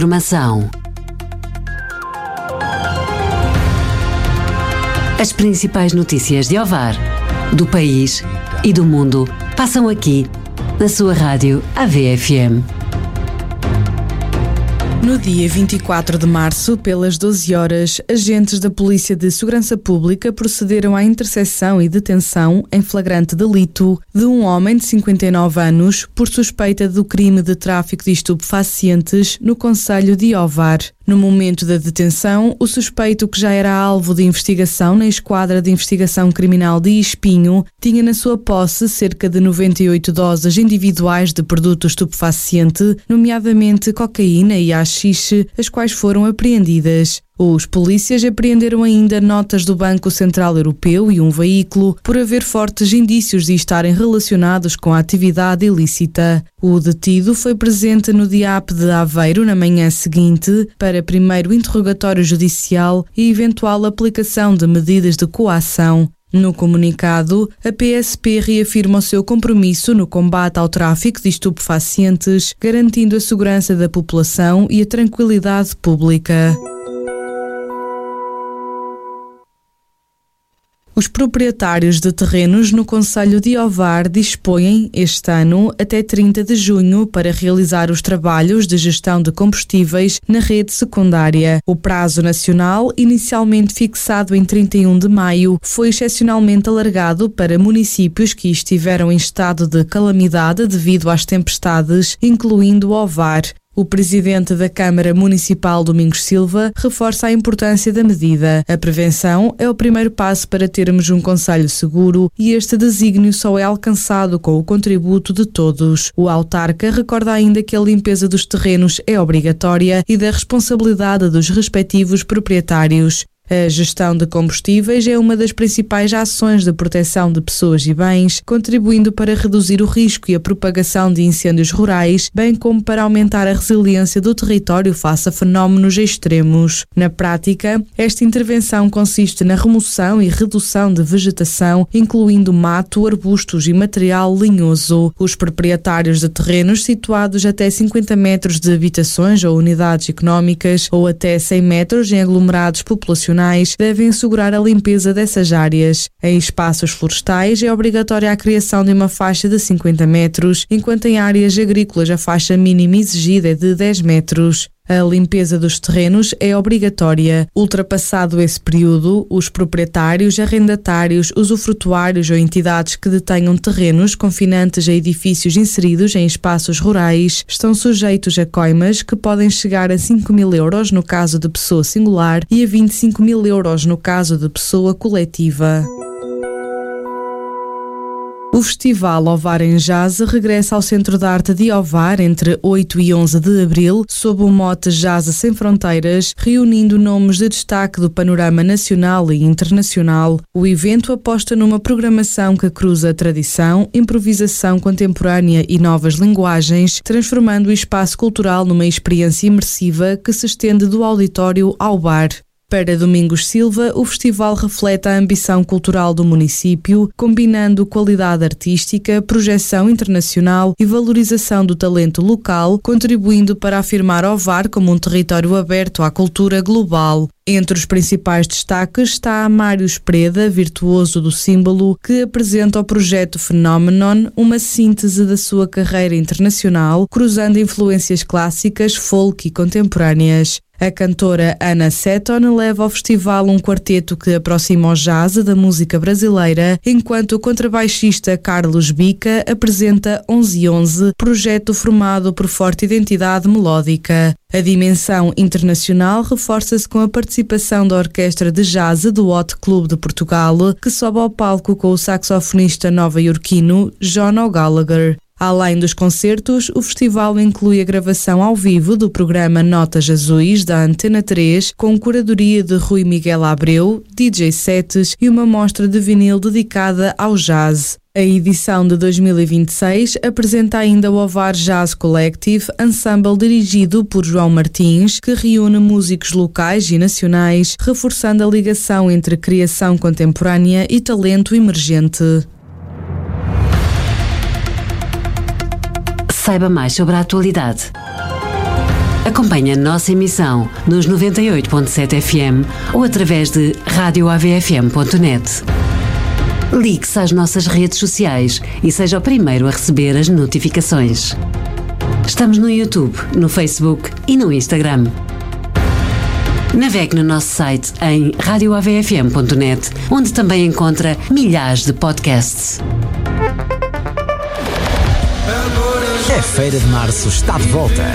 Informação. As principais notícias de Ovar, do país e do mundo passam aqui, na sua rádio AVFM. No dia 24 de março, pelas 12 horas, agentes da Polícia de Segurança Pública procederam à intercepção e detenção em flagrante delito de um homem de 59 anos por suspeita do crime de tráfico de estupefacientes no concelho de Ovar. No momento da detenção, o suspeito, que já era alvo de investigação na Esquadra de Investigação Criminal de Espinho, tinha na sua posse cerca de 98 doses individuais de produto estupefaciente, nomeadamente cocaína e haxixe, as quais foram apreendidas. Os polícias apreenderam ainda notas do Banco Central Europeu e um veículo, por haver fortes indícios de estarem relacionados com a atividade ilícita. O detido foi presente no DIAP de Aveiro na manhã seguinte para primeiro interrogatório judicial e eventual aplicação de medidas de coação. No comunicado, a PSP reafirma o seu compromisso no combate ao tráfico de estupefacientes, garantindo a segurança da população e a tranquilidade pública. Os proprietários de terrenos no concelho de Ovar dispõem, este ano, até 30 de junho, para realizar os trabalhos de gestão de combustíveis na rede secundária. O prazo nacional, inicialmente fixado em 31 de maio, foi excepcionalmente alargado para municípios que estiveram em estado de calamidade devido às tempestades, incluindo Ovar. O presidente da Câmara Municipal, Domingos Silva, reforça a importância da medida. A prevenção é o primeiro passo para termos um concelho seguro e este desígnio só é alcançado com o contributo de todos. O autarca recorda ainda que a limpeza dos terrenos é obrigatória e da responsabilidade dos respectivos proprietários. A gestão de combustíveis é uma das principais ações de proteção de pessoas e bens, contribuindo para reduzir o risco e a propagação de incêndios rurais, bem como para aumentar a resiliência do território face a fenómenos extremos. Na prática, esta intervenção consiste na remoção e redução de vegetação, incluindo mato, arbustos e material linhoso. Os proprietários de terrenos situados até 50 metros de habitações ou unidades económicas ou até 100 metros em aglomerados populacionais devem assegurar a limpeza dessas áreas. Em espaços florestais é obrigatória a criação de uma faixa de 50 metros, enquanto em áreas agrícolas a faixa mínima exigida é de 10 metros. A limpeza dos terrenos é obrigatória. Ultrapassado esse período, os proprietários, arrendatários, usufrutuários ou entidades que detenham terrenos confinantes a edifícios inseridos em espaços rurais estão sujeitos a coimas que podem chegar a 5.000 euros no caso de pessoa singular e a 25.000 euros no caso de pessoa coletiva. O Festival Ovar em Jazz regressa ao Centro de Arte de Ovar entre 8 e 11 de abril, sob o mote Jazz Sem Fronteiras, reunindo nomes de destaque do panorama nacional e internacional. O evento aposta numa programação que cruza tradição, improvisação contemporânea e novas linguagens, transformando o espaço cultural numa experiência imersiva que se estende do auditório ao bar. Para Domingos Silva, o festival reflete a ambição cultural do município, combinando qualidade artística, projeção internacional e valorização do talento local, contribuindo para afirmar Ovar como um território aberto à cultura global. Entre os principais destaques está Mário Espreda, virtuoso do símbolo, que apresenta o projeto Phenomenon, uma síntese da sua carreira internacional, cruzando influências clássicas, folk e contemporâneas. A cantora Ana Seton leva ao festival um quarteto que aproxima o jazz da música brasileira, enquanto o contrabaixista Carlos Bica apresenta 1111, projeto formado por forte identidade melódica. A dimensão internacional reforça-se com a participação da Orquestra de Jazz do Hot Club de Portugal, que sobe ao palco com o saxofonista nova-iorquino John O'Gallagher. Além dos concertos, o festival inclui a gravação ao vivo do programa Notas Azuis da Antena 3, com curadoria de Rui Miguel Abreu, DJ sets e uma mostra de vinil dedicada ao jazz. A edição de 2026 apresenta ainda o Ovar Jazz Collective, ensemble dirigido por João Martins, que reúne músicos locais e nacionais, reforçando a ligação entre criação contemporânea e talento emergente. Saiba mais sobre a atualidade. Acompanhe a nossa emissão nos 98.7 FM ou através de radioavfm.net. Ligue-se às nossas redes sociais e seja o primeiro a receber as notificações. Estamos no YouTube, no Facebook e no Instagram. Navegue no nosso site em radioavfm.net, onde também encontra milhares de podcasts. A Feira de Março está de volta.